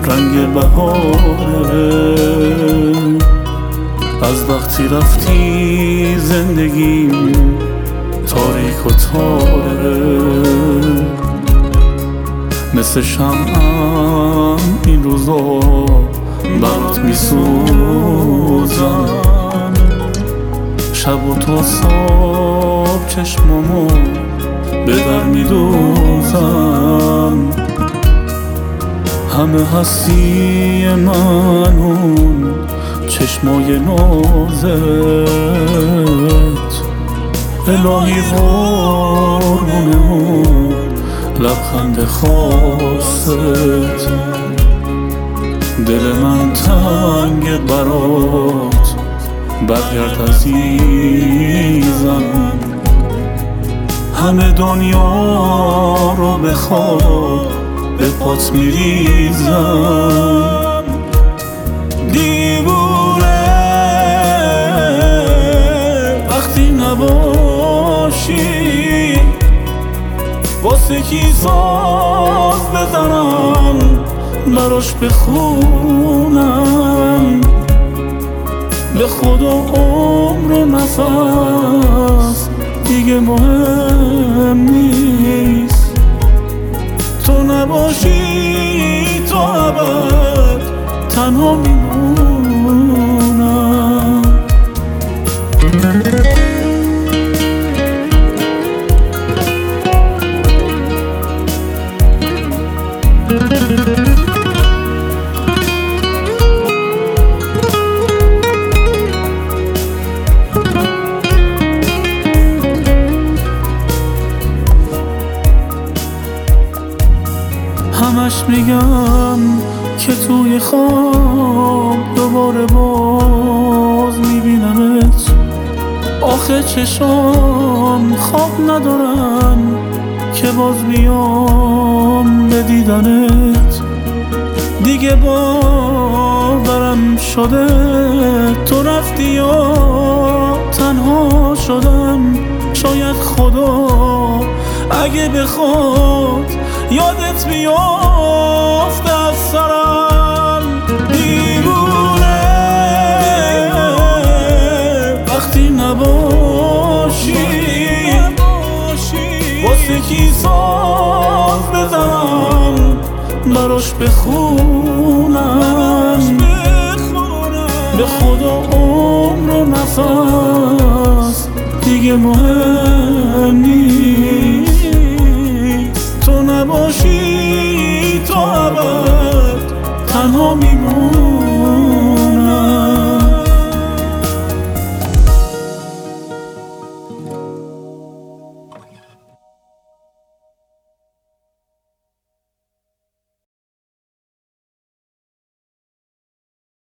رنگ بهاره. از وقتی رفتی زندگیم تاریک و تاره، مثل شمعم این روزا برات میسوزم. شب و تا صبح چشمامو به در میدوزم. همه هستی من اون چشمای نازت، الهی قربونمون لبخند خاصت. دل من تنگ برات، برگرد عزیزم. همه دنیا رو بخواد به پات میریزم. دیوونه وقتی نباشی، واسه کی ساز بزنم براش بخونم. به خدا عمر و نفس دیگه مهم نیست، تو نباشی تا ابد تنها میمونم. همش میگم که توی خواب دوباره باز میبینمت. آخه چشام خواب ندارن که باز بیام به دیدنت. دیگه باورم شده تو رفتی یا تنها شدم. شاید خدا اگه بخواد یادت بیافته از سرم. دیوونه وقتی نباشی، واسه کی ساز بزنم براش بخونم. به خدا عمر و نفس دیگه مهم نیست،